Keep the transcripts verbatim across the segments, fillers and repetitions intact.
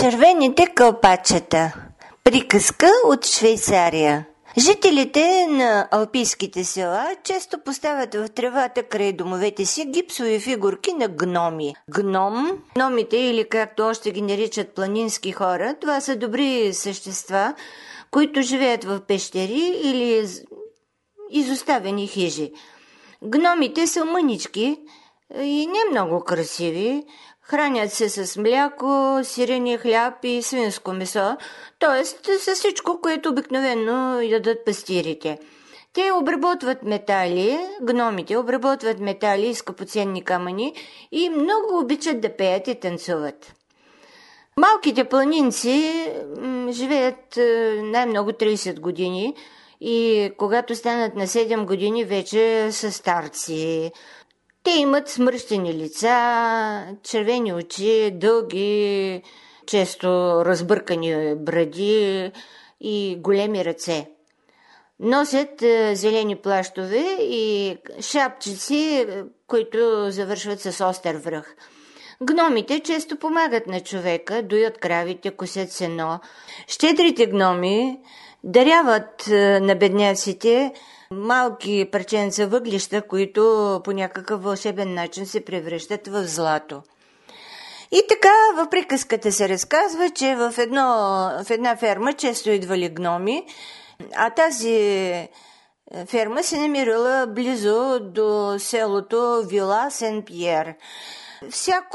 Червените кълпачета. Приказка от Швейцария. Жителите на алпийските села често поставят в тревата край домовете си гипсови фигурки на гноми. Гном, гномите или както още ги наричат планински хора, това са добри същества, които живеят в пещери или изоставени хижи. Гномите са мънички и не много красиви. Хранят се с мляко, сирене, хляб и свинско месо, т.е. с всичко, което обикновено ядат пастирите. Те обработват метали, гномите обработват метали и скъпоценни камъни и много обичат да пеят и танцуват. Малките планинци м, живеят най-много трийсет години и когато станат на седем години вече са старци. Те имат смръщени лица, червени очи, дълги, често разбъркани бради и големи ръце. Носят зелени плащове и шапчици, които завършват с остър връх. Гномите често помагат на човека, доят кравите, косят сено. Щедрите гноми даряват на бедняците малки парченца въглища, които по някакъв вълшебен начин се превръщат в злато. И така в приказката се разказва, че в, едно, в една ферма често идвали гноми, а тази ферма се намирала близо до селото Вила Сен-Пьер. Всяко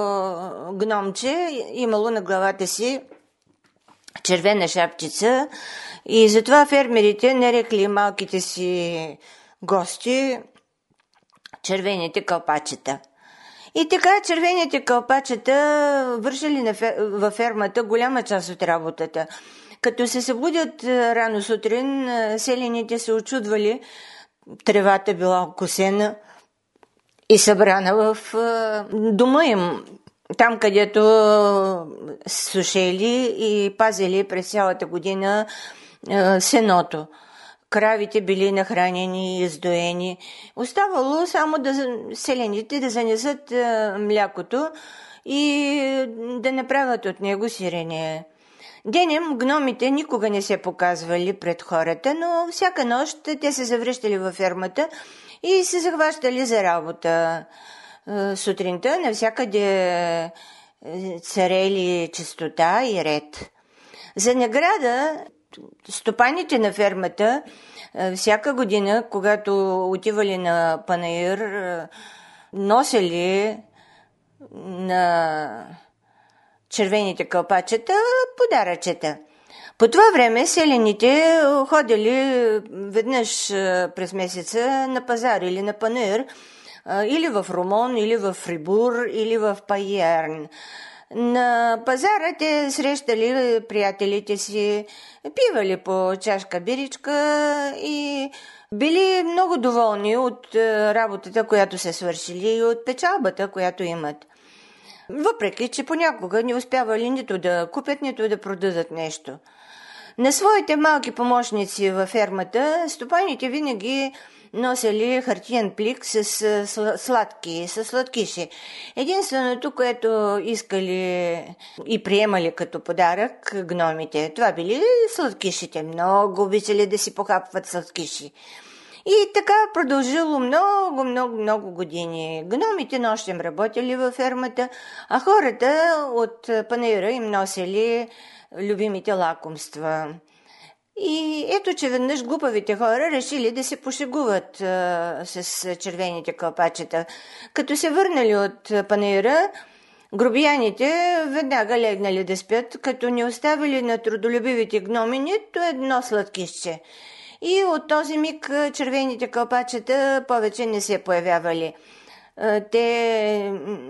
гномче имало на главата си червена шапчица и затова фермерите нарекли малките си гости червените кълпачета. И така червените кълпачета вършили във фермата голяма част от работата. Като се събудят рано сутрин, селените се очудвали, тревата била косена и събрана в дома им, там където сушели и пазили през цялата година е, сеното. Кравите били нахранени и издоени. Оставало само да селените да занесат е, млякото и да направят от него сирене. Денем гномите никога не се показвали пред хората, но всяка нощ те се завръщали във фермата и се захващали за работа. Сутринта навсякъде царели чистота и ред. За награда стопаните на фермата всяка година, когато отивали на панаир, носили на червените кълпачета подаръчета. По това време селените ходили веднъж през месеца на пазар или на панаир, или в Ромон, или в Фрибур, или в Пайерн. На пазара те срещали приятелите си, пивали по чашка биричка и били много доволни от работата, която се свършили и от печалбата, която имат. Въпреки, че понякога не успявали нито да купят, нито да продадат нещо. На своите малки помощници във фермата стопаните винаги носили хартиен плик с сладки, с сладкиши. Единственото, което искали и приемали като подарък гномите, това били сладкишите. Много обичали да си похапват сладкиши. И така продължило много, много, много години. Гномите нощем работили във фермата, а хората от панаира им носили любимите лакомства. И ето, че веднъж глупавите хора решили да се пошегуват а, с червените кълпачета. Като се върнали от панаира, грубияните веднага легнали да спят, като не оставили на трудолюбивите гноми нито едно сладкишче. И от този миг червените кълпачета повече не се появявали. Те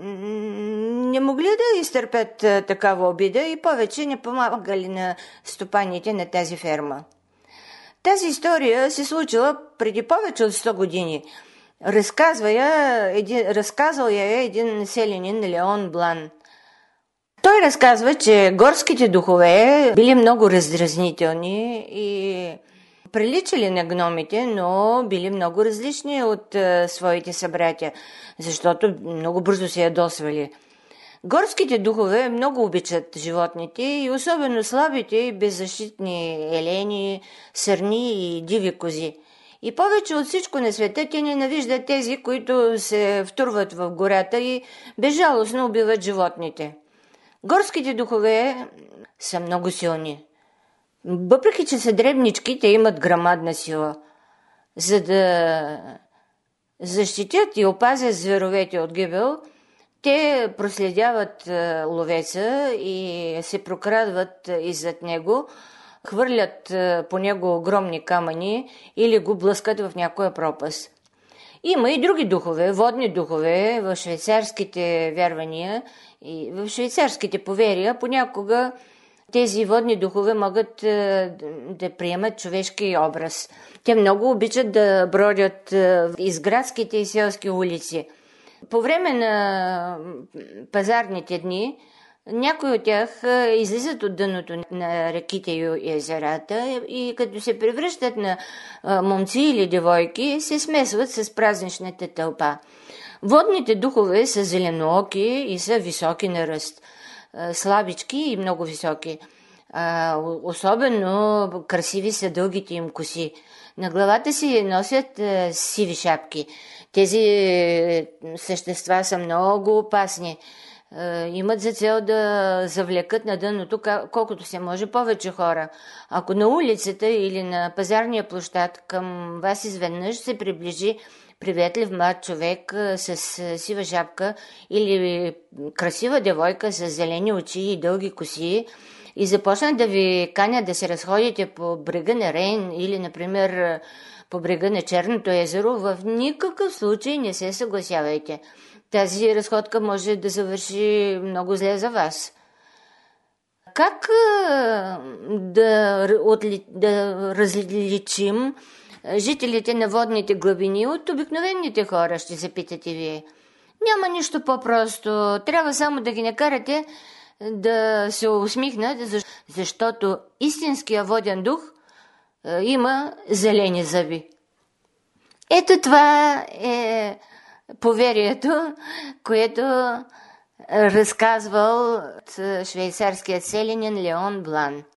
не могли да изтърпят такава обида и повече не помагали на стопаните на тази ферма. Тази история се случила преди повече от сто години. Разказва я, един, разказал я е един селянин Леон Блан. Той разказва, че горските духове били много раздразнителни и приличали на гномите, но били много различни от а, своите събратя, защото много бързо се ядосвали. Горските духове много обичат животните и особено слабите и беззащитни елени, сърни и диви кози. И повече от всичко на света те ненавиждат тези, които се втурват в гората и безжалостно убиват животните. Горските духове са много силни. Въпреки че са дребнички, те имат грамадна сила. За да защитят и опазят зверовете от гибел, те проследяват ловеца и се прокрадват иззад него, хвърлят по него огромни камъни или го блъскат в някоя пропаст. Има и други духове, водни духове в швейцарските вярвания и в швейцарските поверия. Понякога тези водни духове могат да приемат човешки образ. Те много обичат да бродят из градските и селски улици. По време на пазарните дни някои от тях излизат от дъното на реките и езерата и като се превръщат на момци или девойки, се смесват с празничната тълпа. Водните духове са зеленооки и са високи на ръст, слабички и много високи. Особено красиви са дългите им коси. На главата си носят сиви шапки. Тези същества са много опасни. Имат за цел да завлекат на дъното колкото се може повече хора. Ако на улицата или на пазарния площад към вас изведнъж се приближи приветлив млад човек с сива шапка или красива девойка с зелени очи и дълги коси и започнат да ви канят да се разходите по брега на Рейн или, например, по брега на Черното езеро, в никакъв случай не се съгласявайте. Тази разходка може да завърши много зле за вас. Как да, отли, да различим жителите на водните глъбини от обикновените хора, ще се питате вие? Няма нищо по-просто. Трябва само да ги накарате да се усмихнат, защото истинския воден дух има зелени зъби. Ето това е поверието, което разказвал швейцарският селянин Леон Блан.